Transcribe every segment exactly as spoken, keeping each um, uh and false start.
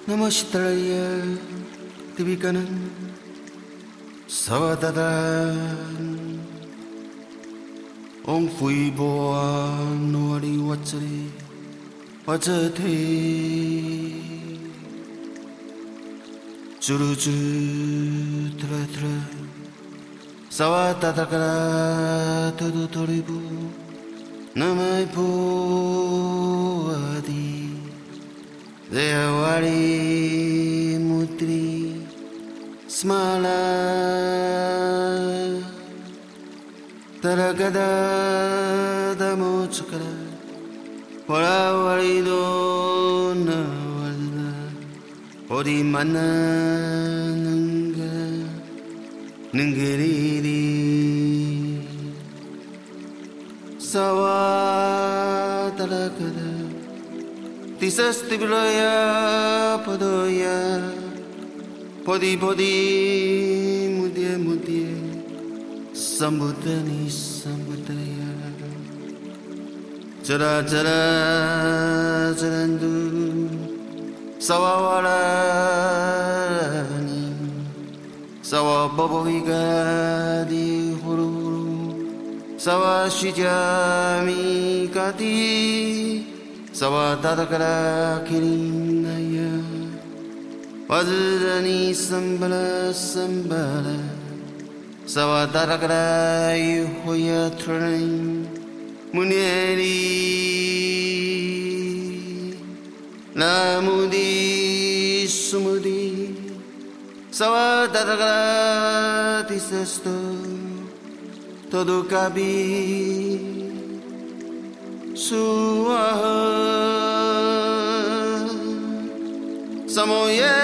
Namastraya Divikanan Savadadan Om Phui Boa Nuari Wachari Wachate Churuchu Tra Tra Savadatakara Tudu Toribu Namai Poadi Devawari Mutri Smala Taragada Damochakara Paravarido Navalda Odimana Nanga Ningiriri Sawa Taragada Tisastibraya Padoya Podi Podi Mudye Mudye Sambudani Sambudaya Jara Jara Jarandu Sawawarani Sawa Boboviga Di Huru Sawa Shijami Kati Sawa Dadakara Kirinaya Vajrani Sambala Sambala Sawa Dadakara Yuhoya Train Muneri Namudi Sumudi Sawa Dadakara Tisesto Todo Kabi Suaha Samoye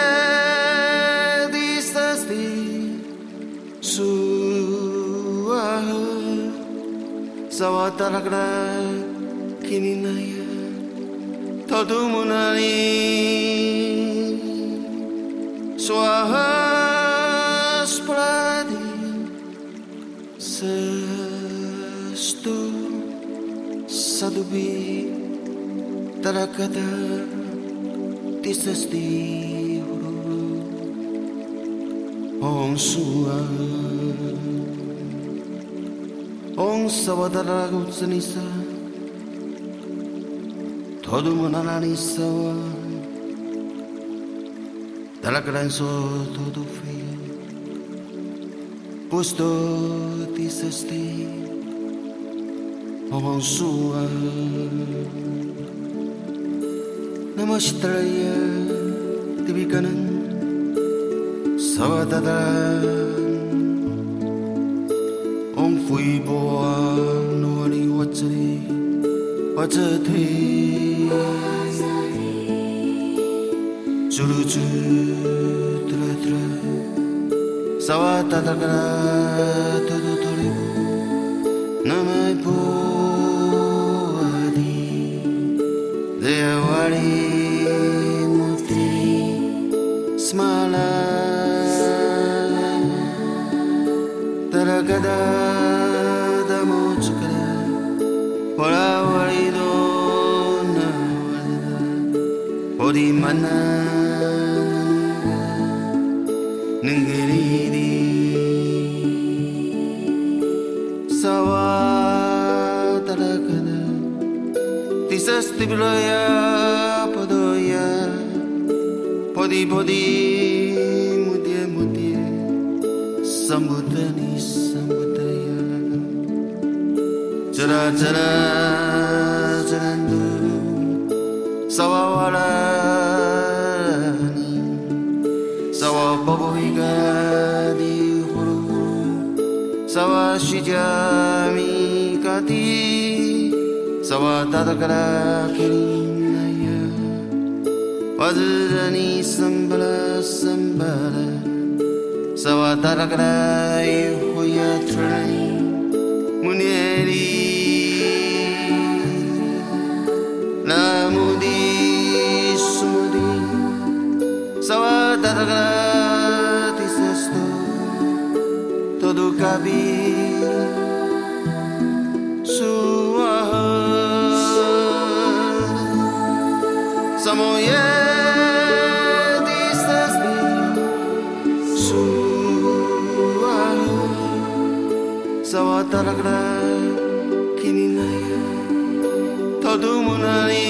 Disasti Suaha Sawataragra Kininaya Todumunani Suaha Spradi Sestu Sadubi Tarakada Tisasti Om Sua Om Sawadara Gutsanisa Todumanani Sawa Talakaranso Todu Fe Pusto Tisasti Om Sua Namastraya Divikanan Savadadan Om Phui Boa Nuari Wachari Wachate Churuchu Tra Tra Savadatakara Tudu Toribu Namai Poadi Devawari Mutri Smala Taragada Damochakara Paravarido Navalda Odimana Ningiriri Sawa Taragada Tisastibraya Padoya Podi Podi Mudye Mudye Sambudani Sambudaya Jara Jara Jarandu Sawawarani Sawa Boboviga Di Huru Sawa Shijami Kati Sawa Dadakara Kirinaya Vajrani Sambala Sambala Sawa Dadakara Yuhoya Train Muneri Namudi Sumudi Sawa Dadakara Tisesto Todo Kabi Suaha Samoye Sawadara Kininaya Todumunani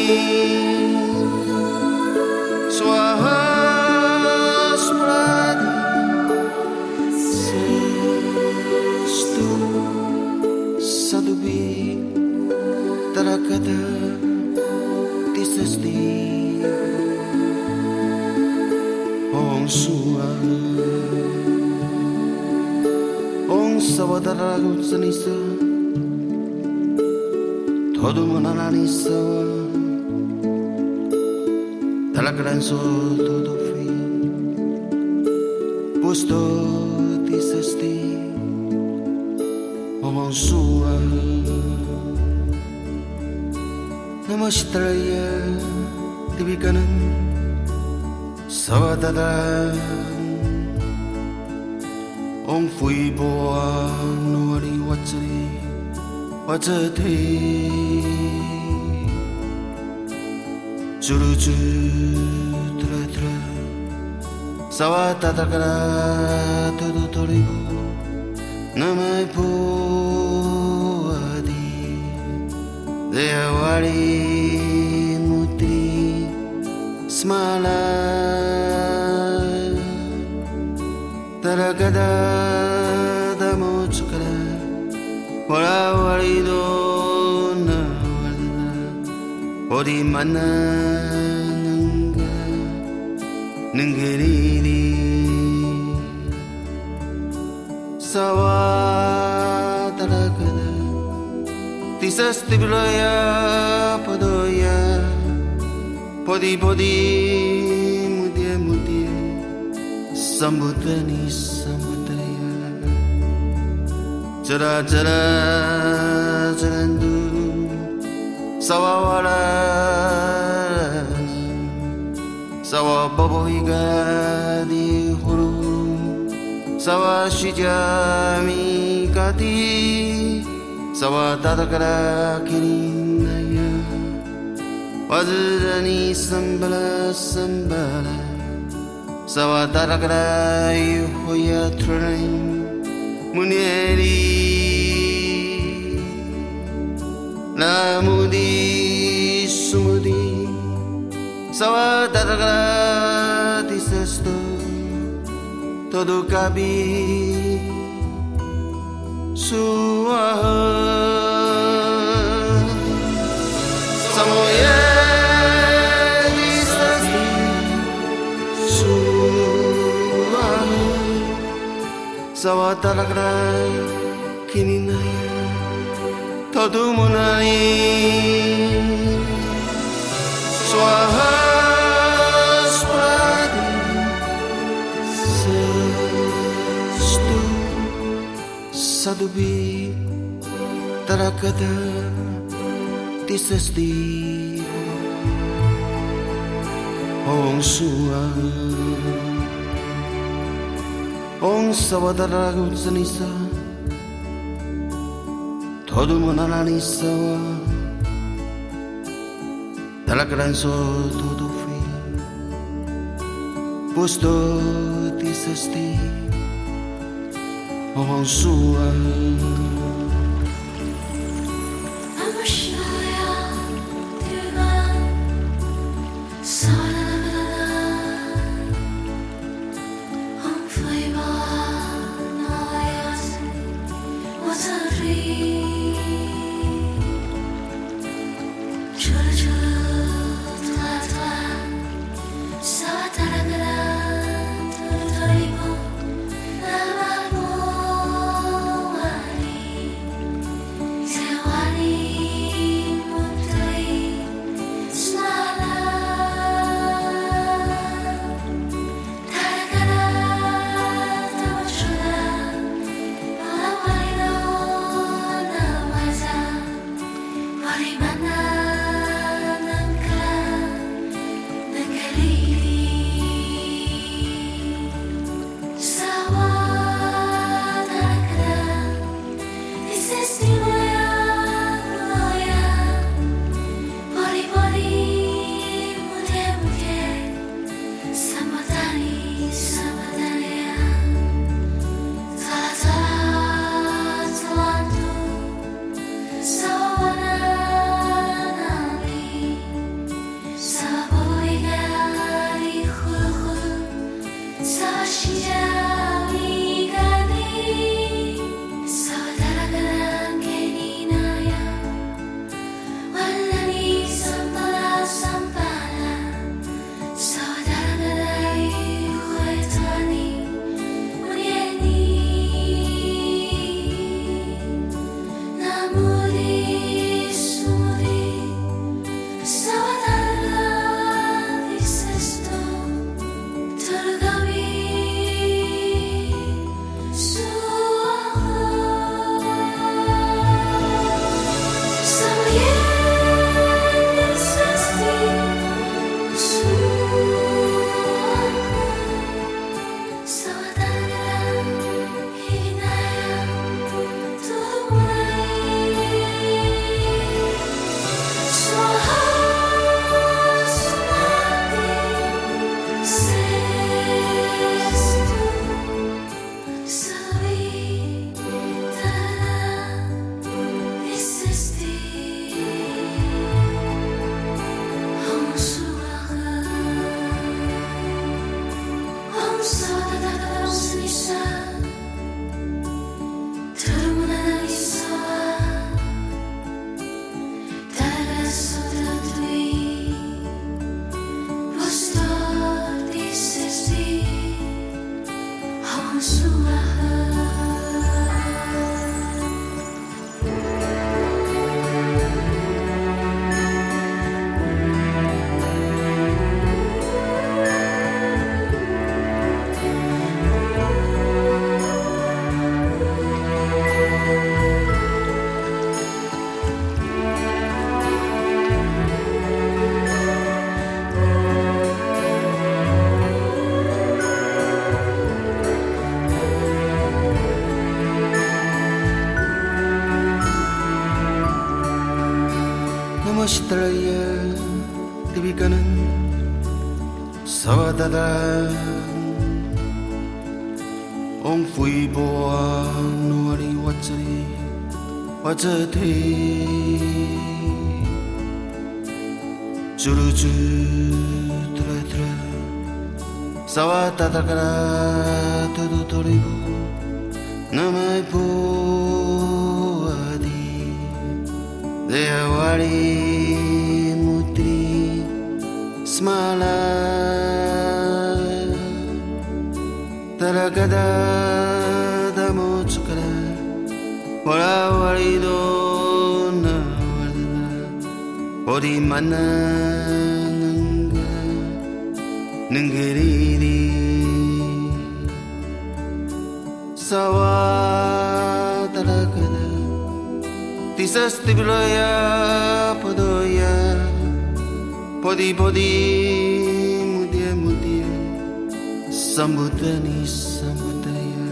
Swaha Spradi Sestu Sadubi Tarakada Tisesti Om Sua Om Sawadara Gutsanisa Todumunani Sawa Talakran so todo fi Pusto Tisesti Om Sua Namastraya Divikanan Sawadara Om Fui Boa Nuari Watsari Watsate Juru Juru Tra Sawadara Todo Toribu Namai Poadi Deyawari Mutri Smala Taragada Damochukara Warawarido Nawalda Odi Mana Nanga Nangiriri Sawa Taragada Tisas Tibilaya Padoya Podi Podi Mudia Mudia Sambutani Sambutaya Jara Jara Jarandu Sawawara Sawa Baboiga Di Huru Sawa Shijami Kati Sawa Tatakara Kirinaya Wazirani Sambala Sambala Sawa Tatakara Yuhoya Train Munieri Namudi Sumudi Sawa Tatakara Tisesto Todo Kabi Suaha Samoye Disasti Suaha Sawa Tatakara Kininaya Todumunani Swaha Swadi Sestu Sadubi Tarakada Tisesti Om Sua Om Sawadara Gutsanisa Todumunani Sawa Talakran so todo fi Pusto Tisesti Om Sua One Namastraya Divikanan Savadada Om Phui Boa Nuari Wachari Wachate Juruju Tra Tra Savadadakara Tudu Toribu Namai Boadi Devali Mutri Smala Taragada Damochukara Warawarido Nawarada Odi Mana Nanga Nangiridi Sawa Taragada Tisas Tibraya Podoya Podi Podi Mudia Mudia Sambutani Sambutaya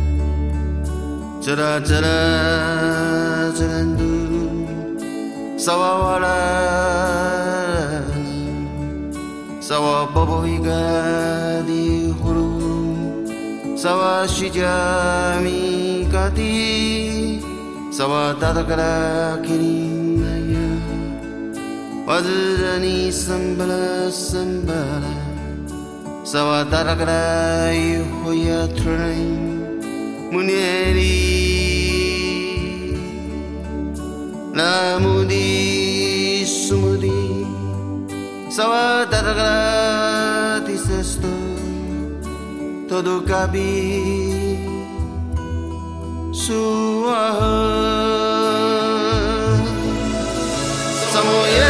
Jara Jara Jarandu Sawawara Sawa Boboiga Di Huru Sawa Shijami Kati Sawa Tadakara Kirinaya Wazirani Sambala Sambala Sawa Tadakara Yuhoya Train Munieri Namudi Sumudi Sawa Tadakara Tisesto Todo Kabi Suaha Samoye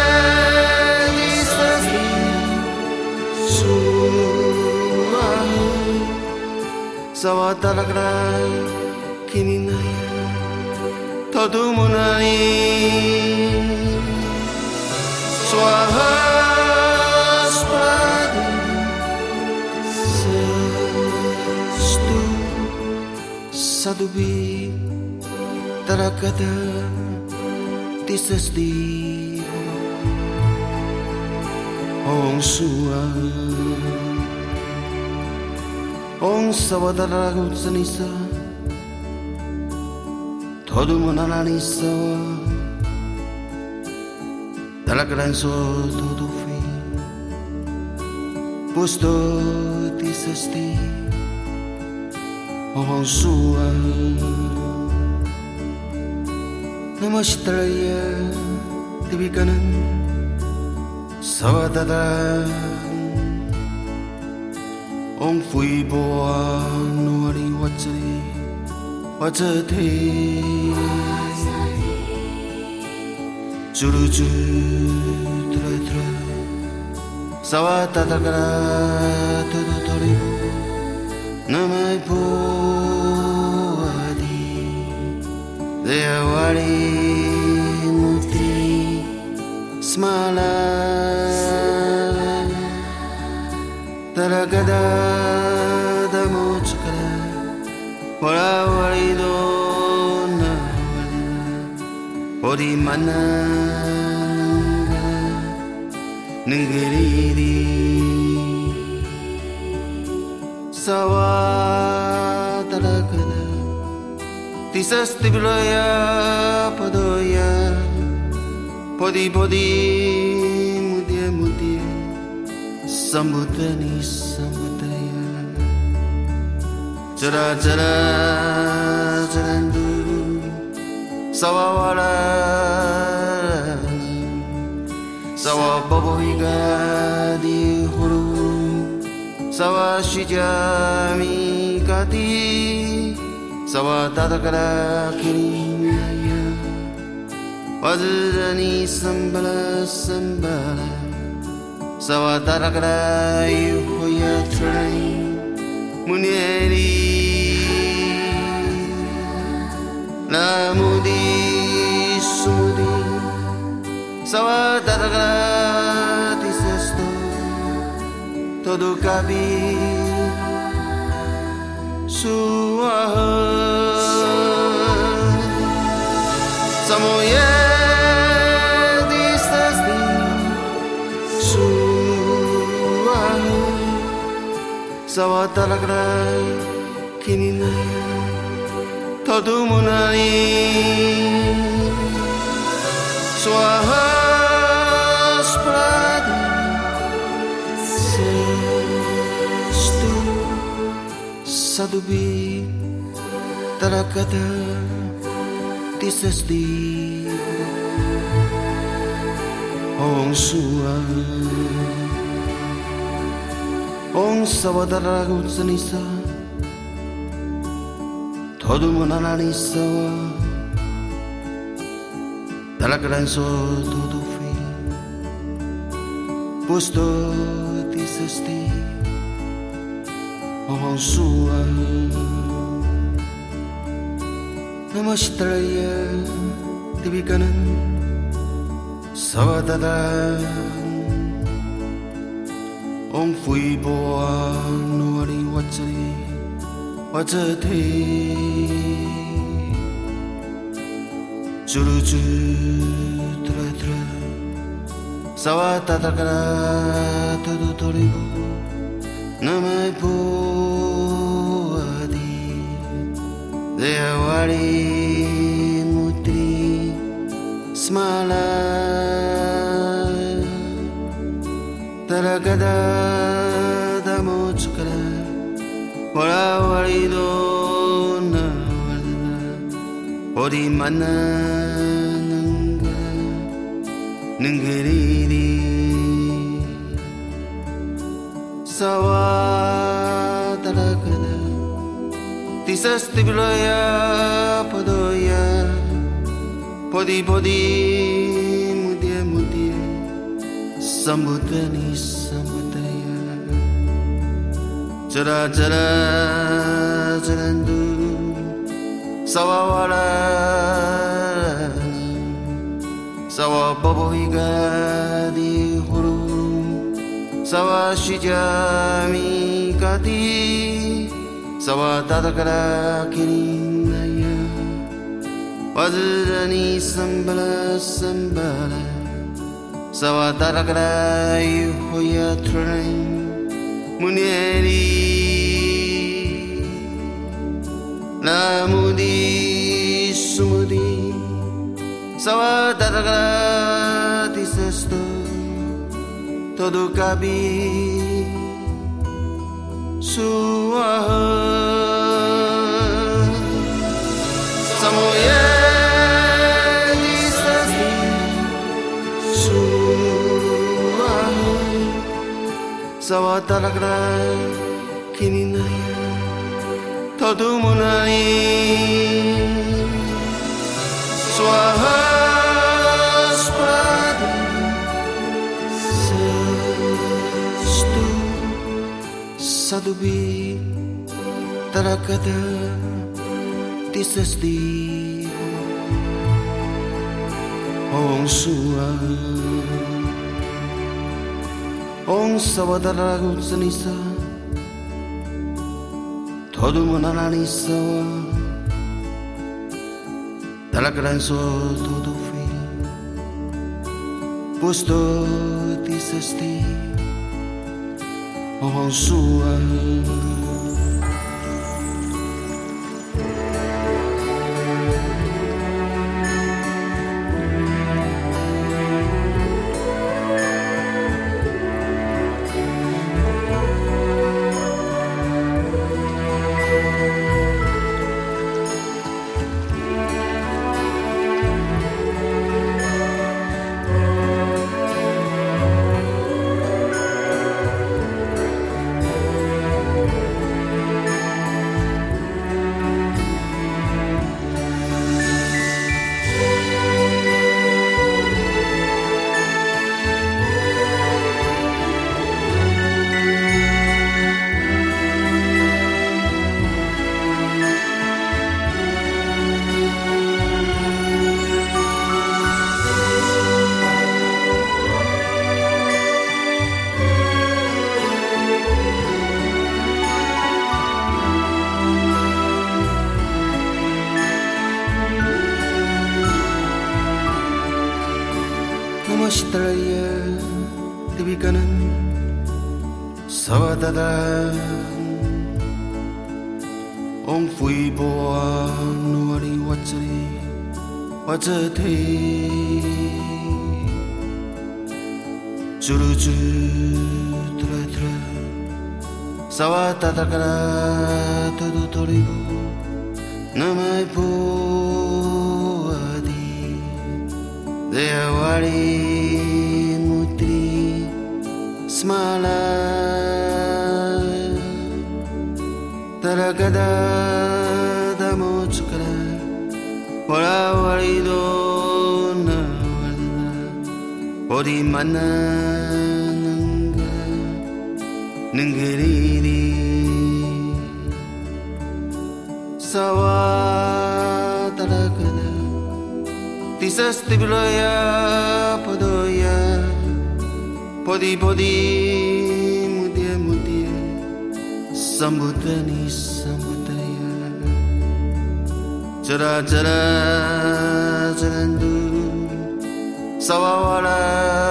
Disasi Suaha Sawa Tadakara Kininaya Todo Munani Swaha Swadi Sestu Sadubi Tarakada Tisasdi Ong Sua Ong Sawadara Sanisa Todo Monanani Sawa Talakaran So Todo Fi Pusto Tisasdi Ong Sua Namastraya Divikanan Savadada Om Phui Boa Nuari Wachari Wachate Juruju Tra Tra Savadadakara Tudu Toribu Namai Boadi Devali Mutri Smala Taragada Damochukara Warawarido Nawarada Odi Mana Nangiridi Sawa Taragada Tisas Tibraya Podoya Podi Podi Mudia Mudia Sambutani Sambutaya Jara Jara Jarandu Sawawara Sawa Boboiga Di Huru Sawa Shijami Kati Sawa Tadakara Kirinaya Wazirani Sambala Sambala Sawa Tadakara Yuhoya Train Munieri Namudi Sumudi Sawa Tadakara Tisesto Todo Kabi Suaha Samoye Sawatalagra kininaya Todumunani Swaha Spradi Sestu Sadubi Tarakata Tisasdi Ong Sua Ong Sawadaragut Sanisa Todumunanani Sawa Talakran so todo fi Pusto Tisasti Ong Sua Namastraya Tibikanan Sawadada Ong Fui Boa Nuari Watsai Watsate Juru Juru Tra Tra Sawatakara Todo Toribu Namai Boadi Deawari Mutri Smala Taragada Damochukara Warawarido Navalda Odi Mana Nanga Ningiridi Sawa Taragada Tisastibraya Podoya Podi Podi Mudia Mudia Sambutani Sambutaya Jara Jara Jarandu Sawawarani Sawa Boboiga Di Huru Sawa Shijami Kati Sawa Tatakara Kirinaya Wazirani Sambala Sambala Sawataragara Yuhoya Train Munieri Namudi Sumudi Sawataragara Tisesto Todo Kabi Suaha Samoye Sawatalagra kininaya Todumunani Swaha Spradi Sestu Sadubi Tarakata Tisasdi Ong Sua Ong Sawadaragut Sanisa Todumunanani Sawa Talakran so todo fi Pusto Tisasti Ong Sua Mastraya Tibikanan Sawadada ông phui bò nua đi wat chri wat the churu chu tra tra sawa tatakara todo toribu namai po adi dewari mutri smala taragada damo chukara warawari do na odi mana nanga nangiriri sawa taragada tisas tiblaya podoya podi podi mudia mudia sambutani sambutaya jara jara jarandu sawawara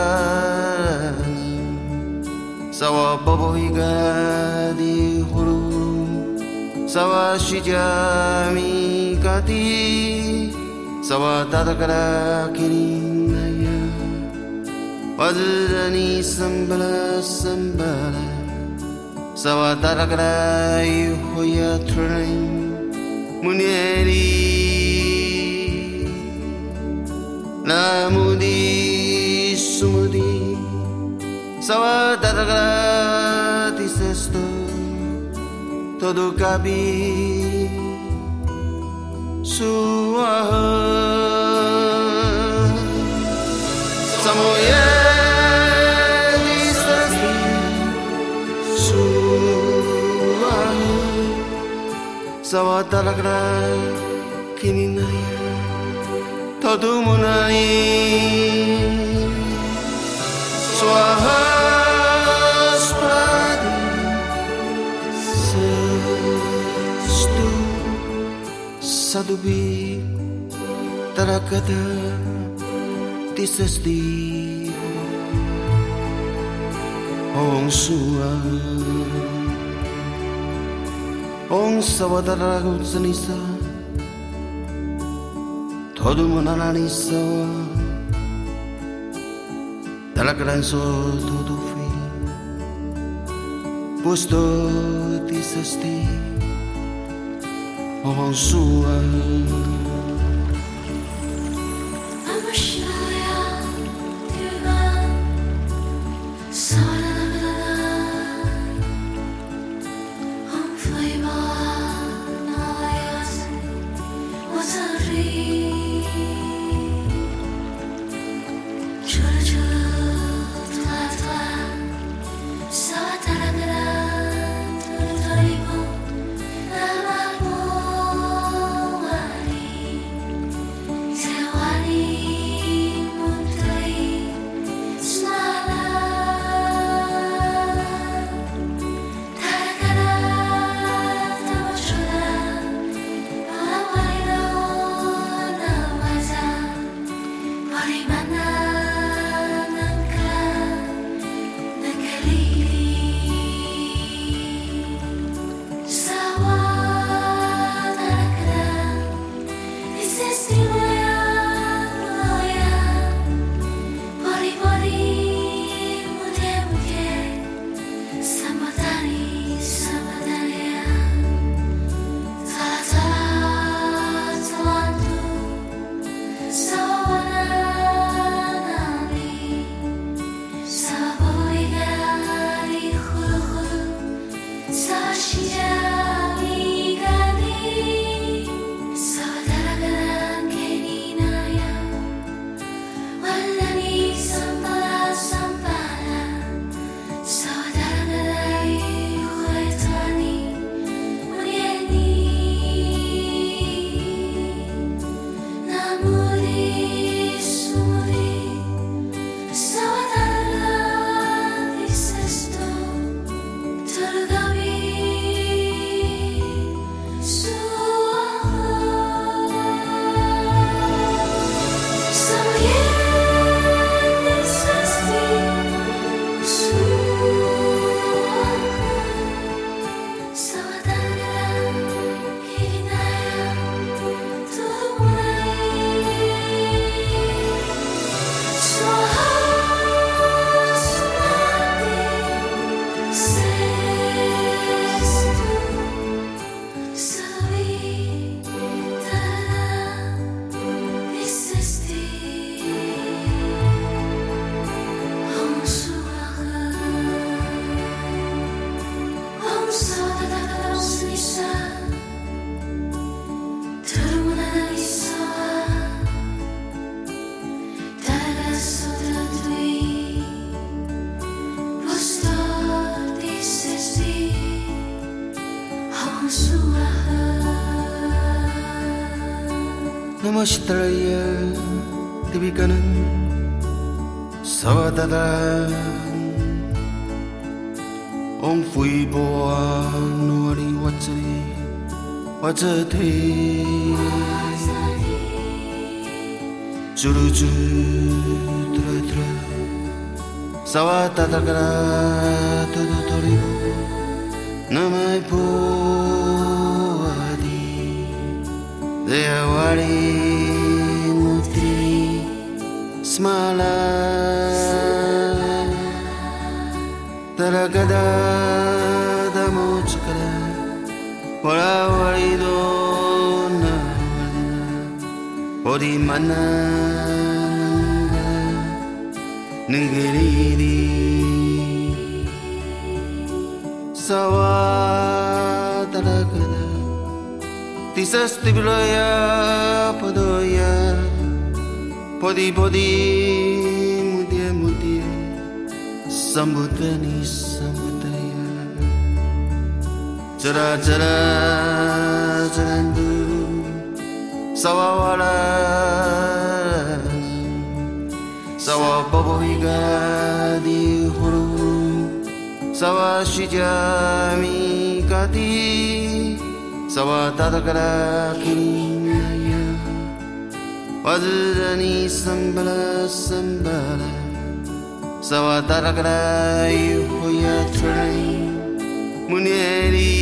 sawa boboiga di huru sawa shijami kati sawa tatakara kirinaya wazirani sambala sambala sawa tatakara yuhoya train munieri namudi sumudi sawa tatakara tisesto todo cabi suaha samoye tisesto suaha sawa tatakara kininaya todo munai swaha spradi sestu sadubi tarakada tisesti ong sua ong sawadaragu sanisa todo monanani sawa talakran so todo fi posto tisesti ong sua Namai Australia tibiganan sawadada ông phui bo nuari watsari watsate juru juru tra tra sawadada kara todo tori namai po adi Dewari Mutri Smala Taragada Damochkara Warawari Dona Odi Mana Nigiri Sawa Taragada Tisas tibraya podoya Podi podi mudia mudia Sambutani sambutaya Jara jara jarandu Sawawala Sawa boboiga di huru Sawa shijami kati Sawa tatakara kinaya Wazirani sambala sambala Sawa tatakara yuhoya train Munieri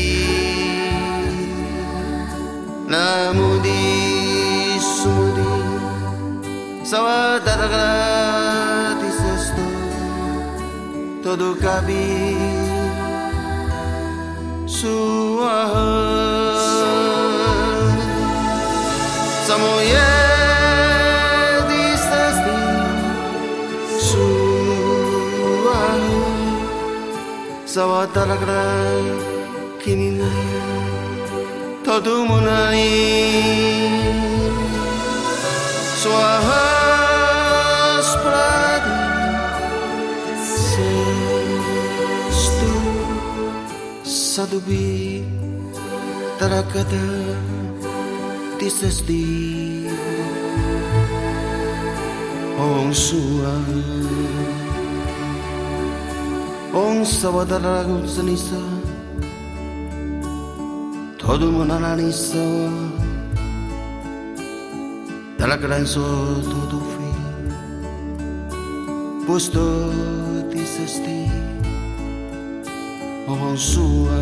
Namudi sumudi Sawa tatakara tisesto Todo cabi Suaha Samoye disasti Suaha Sawataragra kininaya Todumunai Suaha spradi Sestu Sadubi tarakada tisasti Ong sua Ong sawadaragu sanisa Todo mananani sawa Talakaran so todo fi Pusto tisasti Ong sua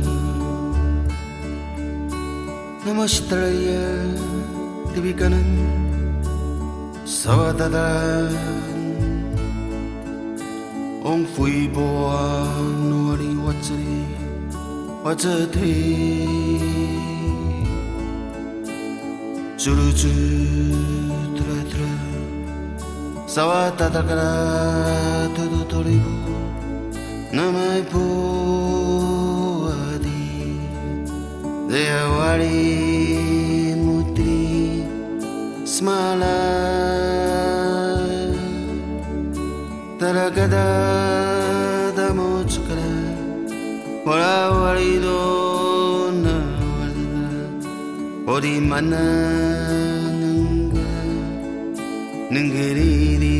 Namastraya tibiganan sawadada Ông phui bo nuari watsari watsate juru juru tra tra sawadada todo toribu namai po adi Dewari Mutri Smala Taragada Damochkara Warawari Dona Odi Mana Ningiri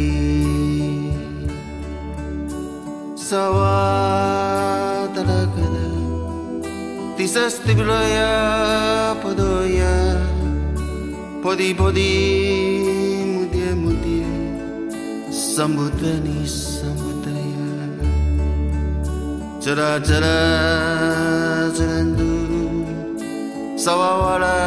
Sawa Taragada Tisas tibraya podoya Podi podi mudia mudia Sambutani sambutaya Jara jara jarandu Sawawala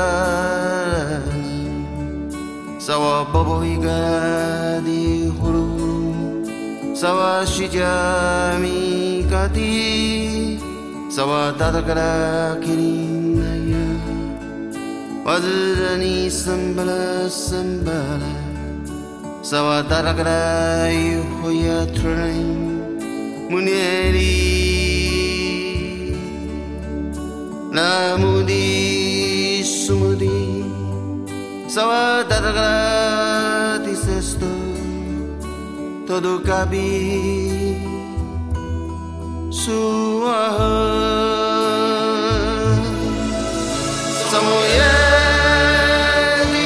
Sawa boboiga di huru Sawa shijami kati Sawa tatakara kirinaya Wazirani sambala sambala Sawa tatakara yuhoya train Munieri Namudi sumudi Sawa tatakara tisesto Todo cabi Suaha Samoye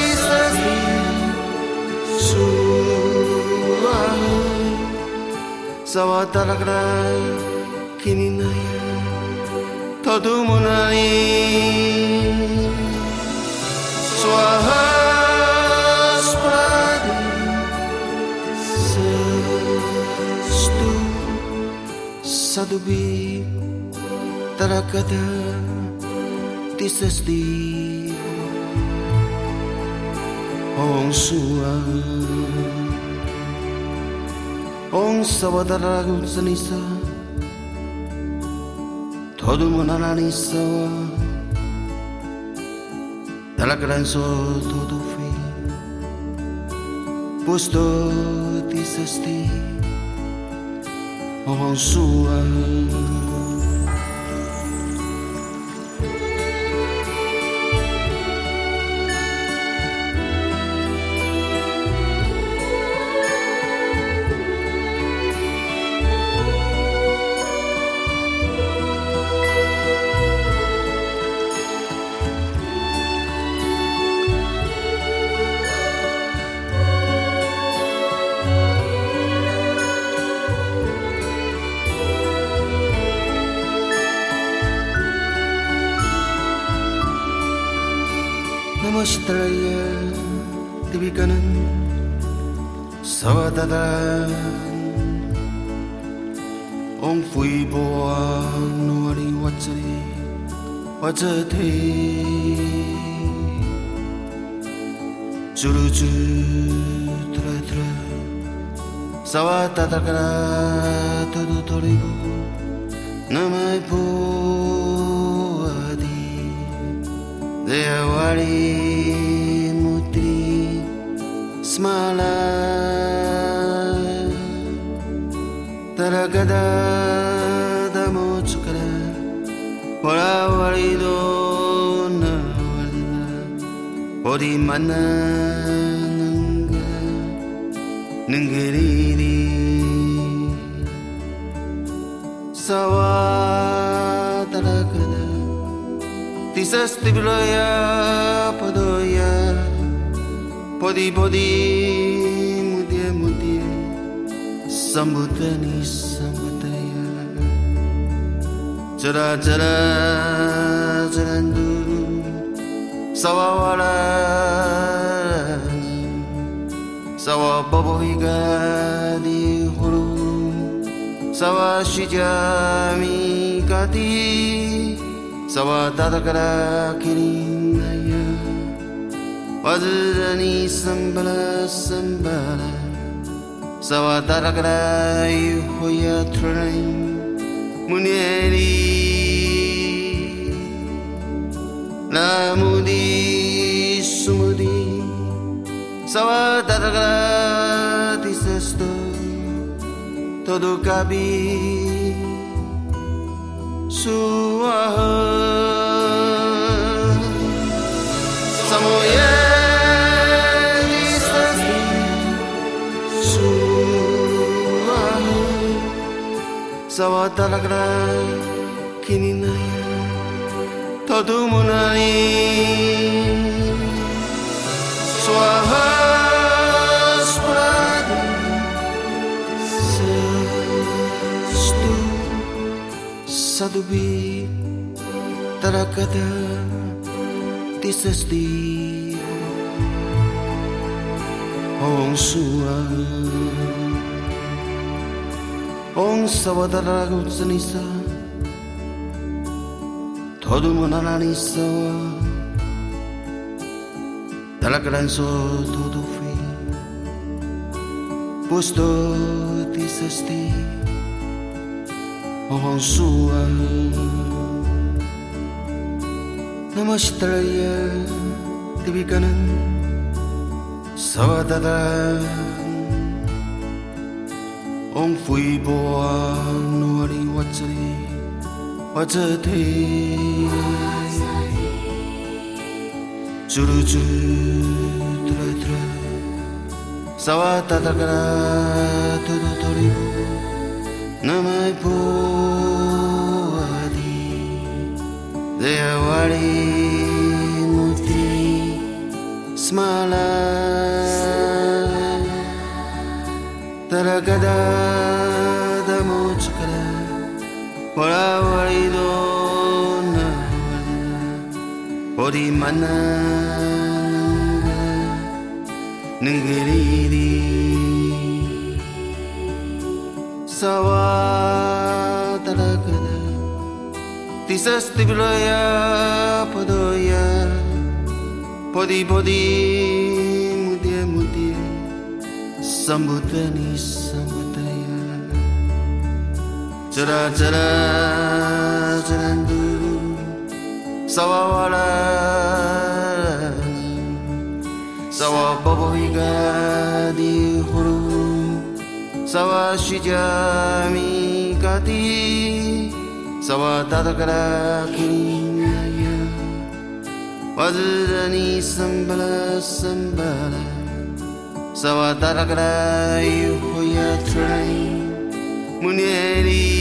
Sawataragara kininaya Todumunani Swaha Spradi Sestu Sadubi Tarakada Tisesti Ong Sua Ong Sawadaragun Sanisa Todumunanani Sawa Talakaran So Todufi Pusto Tisesti Ong Sua Namastraya Tibikanan Sawadada Ong Fui Boa Nuari Watsari Watsate Juruju Tra Tra Sawadadakara Tudu Toribu Namai Boadi Dewari Mutri Smala Taragada Damo Chukara Warawari do Nawalina Odi Mana Nanga Nangiriri Sawa Taragada Tisas Tibraya Padoya Podi Podi Mudia Mudia Sambutani Sambutaya Jara Jara Jaranduru Sawawara Sawa Baboiga Di Huru Sawa Shijami Kati Sawa Tatakara Kirinaya Wazirani Sambala Sambala Sawa Tatakara Yuhoya Train Munieri Lamudi Sumudi Sawa Tatakara Tisesto Todo Kabi Suaha Samoye Disasti Suaha Sawatalakra Kininaya Todumunani Swaha Spradi Sestu Sadubi Tarakada Tisesti Ong Sua Ong Sawadaragun Sanisa Todumunanani Sawa Talakaran So Todufi Pusto Tisesti Ong Sua Namastraya Tibikanan Sawadada Ong Fui Boa Nuari Watsari Watsate Juruju Tra Tra Sawatakara Tudu Toribu Namai Boadi Dewari Mutri Smala Taragada chakara Wala walido na Odi mana Ningiriri Sawa tarakada Tisas tibraya padoya Podi podi mudia mudia Sambutani sambutaya Jara jara jarandu Sawa wala Sawa babawiga di huru Sawa shijami kati Sawa tatakara kinaya Wazirani sambala sambala Sawa tatakara yuhoya train Munieri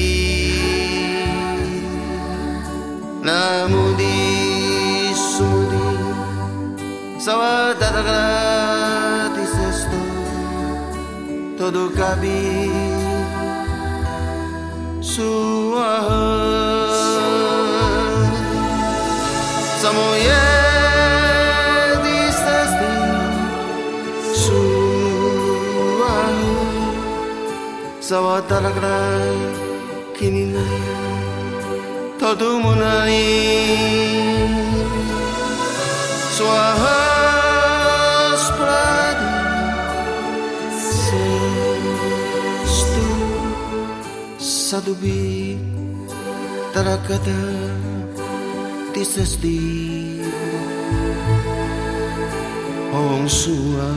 Namudi sumudi Sawa tatakara tisesto Todo cabe Suaha Samoye disasti Suaha Sawa tarakra kininaya Todo munai Suaha spradi Sadubi tarakata tisasti Ong sua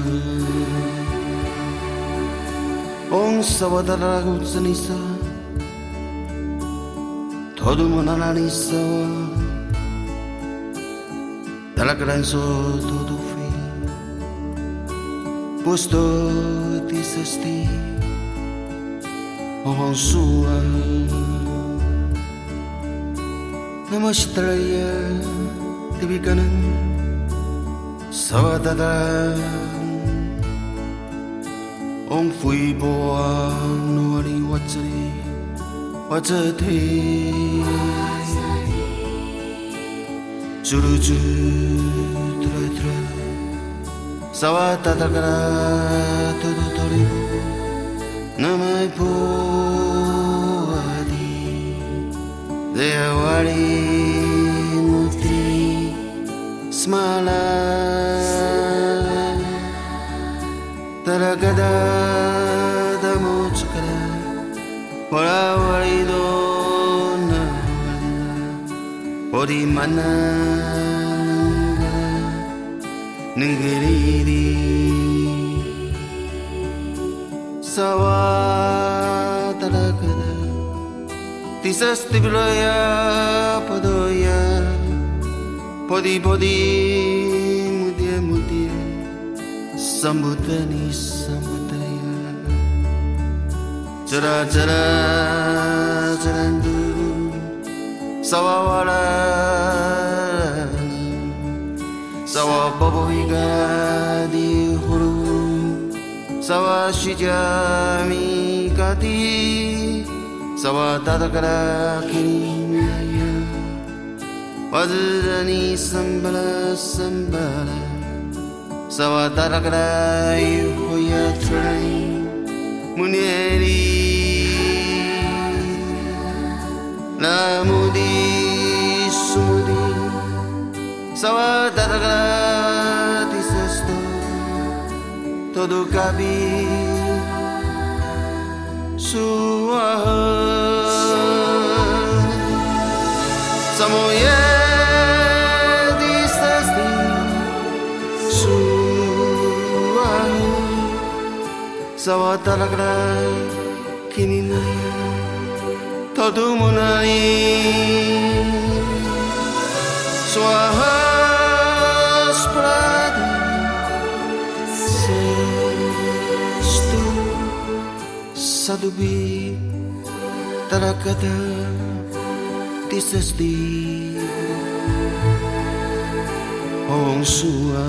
Ong sawadaragu sanisa Todo mananani sawa Talakaran so todo fi Pusto tisasti Ong sua Namastraya Tibikanan Sawadada Ong fui boa Nuari wachari Wachate Juru juru Tra tra Sawadadagara Todo toribu Namai Puadi Dewari Mutri Smala Taragada Damo Chakara Wala walido na Odi mana Ningiriri Sawa tarakada Tisas tibraya padoya Podi podi mudia mudia Sambutani sambutaya Jara jara jarandu Sawa wala Sawa babawiga di huru Sawa shijami kati Sawa tatakara kinaya Wazirani sambala sambala Sawa tatakara yuhoya train Munieri Namudi sumudi Sawa tatakara tisesto Todo cabe Suaha Samoye disasti Suaha Sawa tarakra kininaya Todo munai Suaha spradi Sadubi tarakata tisasti Ong sua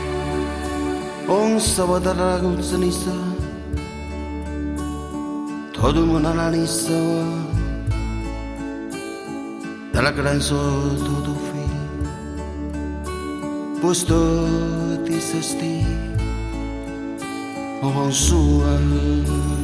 Ong sawadaragu sanisa todo un'analissa dalla gran sotto tu figli posto ti sesti o sua